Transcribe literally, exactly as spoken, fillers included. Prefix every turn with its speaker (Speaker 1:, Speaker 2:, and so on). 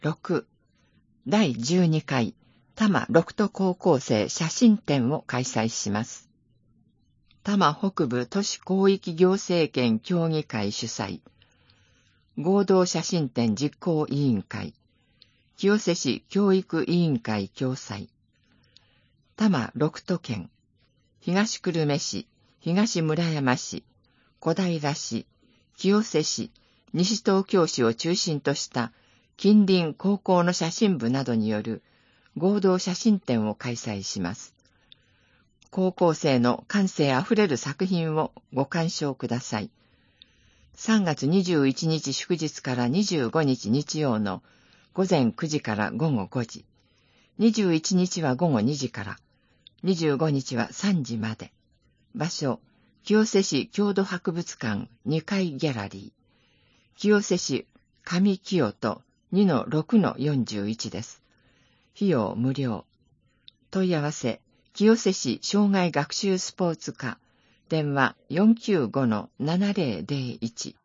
Speaker 1: ろく、だいじゅうにかい多摩六都高校生写真展を開催します。多摩北部都市広域行政権協議会主催、合同写真展実行委員会、清瀬市教育委員会共催、多摩六都県、東久留米市、東村山市、小平市、清瀬市、西東京市を中心とした近隣高校の写真部などによる合同写真展を開催します。高校生の感性あふれる作品をご鑑賞ください。さんがつにじゅういちにち祝日からにじゅうごにち日曜のごぜんくじからごごごじ、にじゅういちにちはごごにじから、にじゅうごにちはさんじまで。場所、清瀬市郷土博物館にかいギャラリー。清瀬市上清戸 にのろくのよんじゅういち です。費用無料。問い合わせ、清瀬市障害学習スポーツ課、電話 よんきゅうごのななぜろぜろいち。